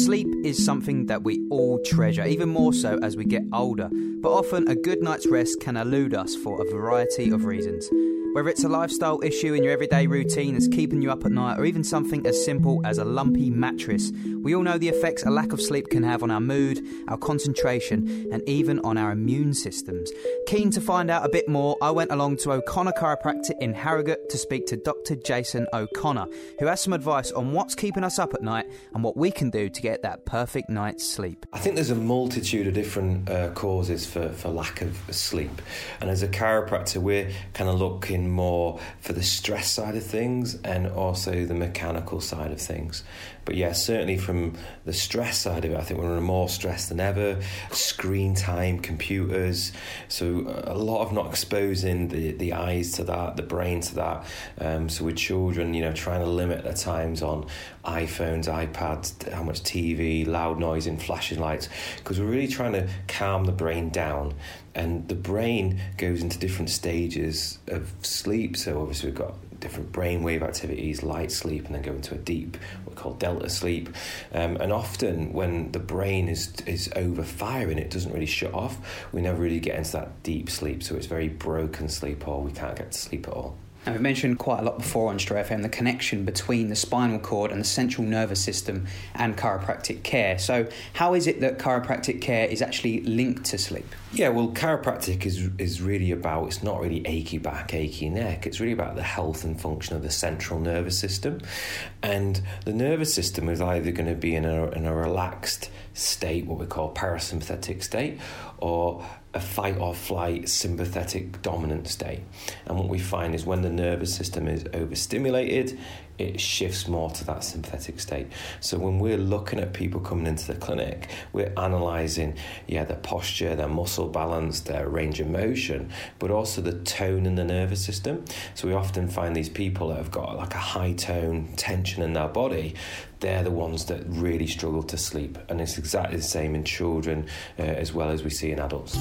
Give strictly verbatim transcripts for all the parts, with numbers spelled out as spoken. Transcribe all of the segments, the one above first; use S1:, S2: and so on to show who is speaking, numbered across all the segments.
S1: Sleep is something that we all treasure, even more so as we get older. But often a good night's rest can elude us for a variety of reasons. Whether it's a lifestyle issue in your everyday routine that's keeping you up at night, or even something as simple as a lumpy mattress, we all know the effects a lack of sleep can have on our mood, our concentration, and even on our immune systems. Keen to find out a bit more, I went along to O'Connor Chiropractic in Harrogate to speak to Doctor Jason O'Connor, who has some advice on what's keeping us up at night and what we can do to get that perfect night's sleep.
S2: I think there's a multitude of different uh, causes for, for lack of sleep. And as a chiropractor, we're kind of looking more for the stress side of things and also the mechanical side of things. But yeah, certainly from the stress side of it, I think we're under more stress than ever. Screen time, computers, so a lot of not exposing the, the eyes to that, the brain to that. Um, so with children, you know, trying to limit their times on iPhones, iPads, how much T V, loud noise and flashing lights, because we're really trying to calm the brain down. And the brain goes into different stages of sleep. So obviously we've got different brainwave activities, light sleep, and then go into a deep, what we call delta sleep. Um, and often when the brain is is over firing, it doesn't really shut off. We never really get into that deep sleep. So it's very broken sleep, or we can't get to sleep at all.
S1: Now, we've mentioned quite a lot before on Stray F M the connection between the spinal cord and the central nervous system and chiropractic care. So how is it that chiropractic care is actually linked to sleep?
S2: Yeah, well, chiropractic is is really about, it's not really achy back, achy neck. It's really about the health and function of the central nervous system. And the nervous system is either going to be in a, in a relaxed state, what we call parasympathetic state, or a fight or flight sympathetic dominant state. And what we find is when the nervous system is overstimulated, it shifts more to that sympathetic state. So when we're looking at people coming into the clinic, we're analysing, yeah, their posture, their muscle balance, their range of motion, but also the tone in the nervous system. So we often find these people that have got like a high tone tension in their body, they're the ones that really struggle to sleep. And it's exactly the same in children uh, as well as we see in adults.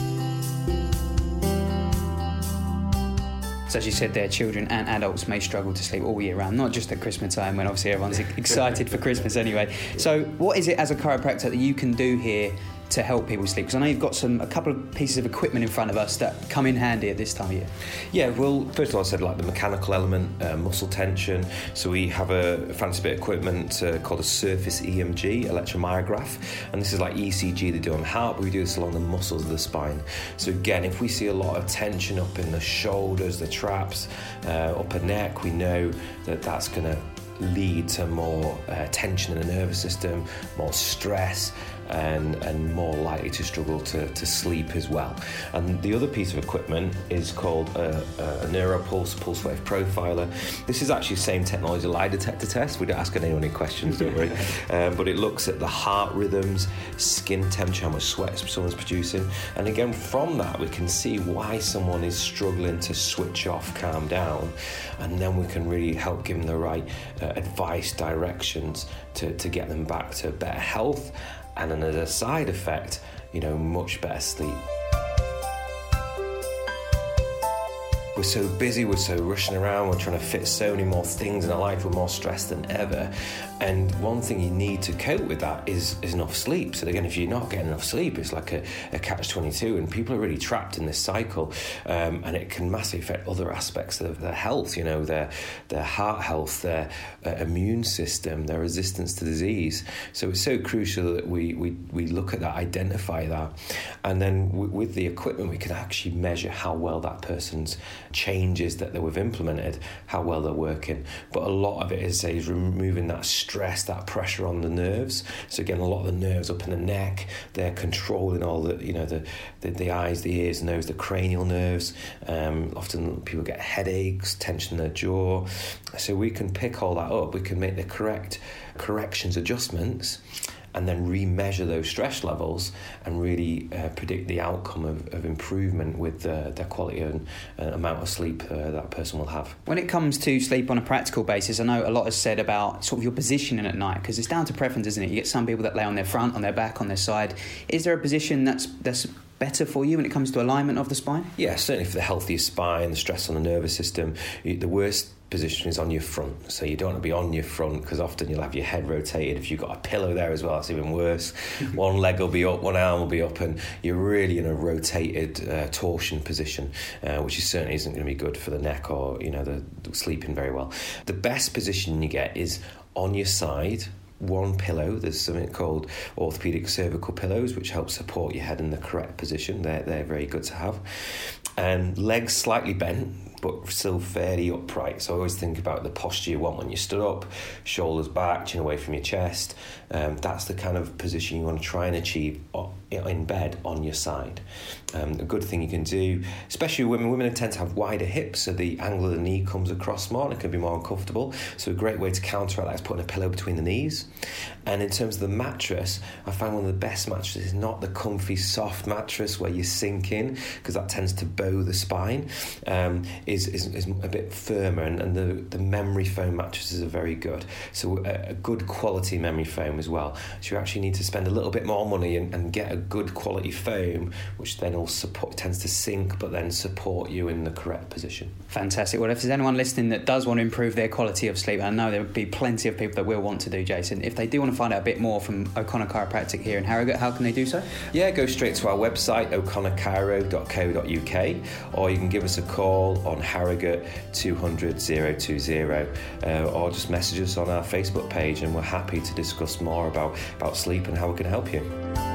S1: So as you said there, children and adults may struggle to sleep all year round, not just at Christmas time when obviously everyone's excited for Christmas anyway. So what is it as a chiropractor that you can do here to help people sleep? Because I know you've got some a couple of pieces of equipment in front of us that come in handy at this time of year.
S2: Yeah, well, first of all, I said like the mechanical element, uh, muscle tension. So we have a fancy bit of equipment uh, called a surface E M G, electromyograph, and this is like E C G they do on the heart, but we do this along the muscles of the spine. So again, if we see a lot of tension up in the shoulders, the traps, uh, upper neck, we know that that's going to lead to more uh, tension in the nervous system, more stress, and and more likely to struggle to, to sleep as well. And the other piece of equipment is called a, a NeuroPulse pulse wave profiler. This is actually the same technology lie detector test. We don't ask anyone any questions, don't worry. Um, but it looks at the heart rhythms, skin temperature, how much sweat someone's producing. And again, from that, we can see why someone is struggling to switch off, calm down. And then we can really help give them the right uh, advice, directions to, to get them back to better health. And then as a side effect, you know, much better sleep. We're so busy, we're so rushing around, we're trying to fit so many more things in our life, we're more stressed than ever. And one thing you need to cope with that is, is enough sleep. So again, if you're not getting enough sleep, it's like a, a catch twenty-two, and people are really trapped in this cycle, um, and it can massively affect other aspects of their health, you know, their their heart health, their uh, immune system, their resistance to disease. So it's so crucial that we we, we look at that, identify that, and then w- with the equipment we can actually measure how well that person's changes that we've implemented, how well they're working. But a lot of it is, is removing that stress, that pressure on the nerves. So again, a lot of the nerves up in the neck, they're controlling all the, you know, the the, the eyes, the ears, and nose, the cranial nerves. Um, often people get headaches, tension in their jaw. So we can pick all that up. We can make the correct corrections, adjustments, and then re-measure those stress levels and really uh, predict the outcome of, of improvement with uh, the quality and uh, amount of sleep uh, that person will have.
S1: When it comes to sleep on a practical basis, I know a lot is said about sort of your positioning at night, because it's down to preference, isn't it? You get some people that lay on their front, on their back, on their side. Is there a position that's that's better for you when it comes to alignment of the spine?
S2: Yeah, certainly for the healthiest spine, the stress on the nervous system, the worst position is on your front. So you don't want to be on your front because often you'll have your head rotated. If you've got a pillow there as well, it's even worse. One leg will be up, one arm will be up, and you're really in a rotated uh, torsion position, uh, which is certainly isn't going to be good for the neck or, you know, the, the sleeping very well. The best position you get is on your side, one pillow. There's something called orthopedic cervical pillows, which help support your head in the correct position. They're, they're very good to have. And legs slightly bent, but still fairly upright. So I always think about the posture you want when you stood up, shoulders back, chin away from your chest. Um, that's the kind of position you want to try and achieve in bed on your side. Um, a good thing you can do, especially women, women tend to have wider hips, so the angle of the knee comes across more and it can be more uncomfortable. So a great way to counteract that is putting a pillow between the knees. And in terms of the mattress, I find one of the best mattresses is not the comfy, soft mattress where you sink in, because that tends to bow the spine. Um, Is, is, is a bit firmer, and, and the, the memory foam mattresses are very good. So a, a good quality memory foam as well. So you actually need to spend a little bit more money and, and get a good quality foam, which then will support, tends to sink, but then support you in the correct position.
S1: Fantastic. Well, if there's anyone listening that does want to improve their quality of sleep, and I know there would be plenty of people that will want to do, Jason, if they do want to find out a bit more from O'Connor Chiropractic here in Harrogate, how can they do so?
S2: Yeah, go straight to our website, o'connor chiro dot co dot uk, or you can give us a call on Harrogate two hundred, zero two zero, uh, or just message us on our Facebook page, and we're happy to discuss more about, about sleep and how we can help you.